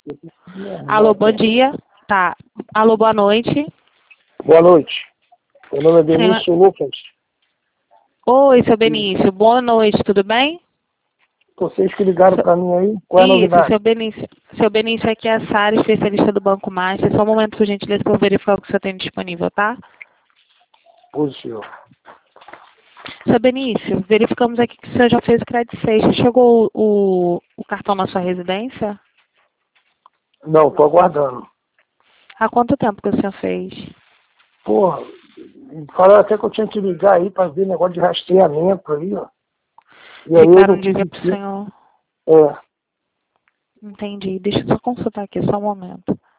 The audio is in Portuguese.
Alô, bom dia. Tá. Alô, boa noite. Boa noite. Meu nome é Benício Lucas. Oi, seu Benício. Boa noite, tudo bem? Vocês que ligaram para mim aí, qual é a novidade? Seu Benício. Seu Benício, aqui é a Sara, especialista do Banco Master. Só um momento, por gentileza, para eu verificar o que você tem disponível, tá? Pois, senhor. Seu Benício, verificamos aqui que o senhor já fez o Credit Sexta. Chegou o cartão na sua residência? Não, tô aguardando. Há quanto tempo que o senhor fez? Porra, falaram até que eu tinha que ligar aí para ver negócio de rastreamento aí, ó. E aí Ficaram dizer pro senhor. É. Entendi. Deixa eu só consultar aqui, só um momento.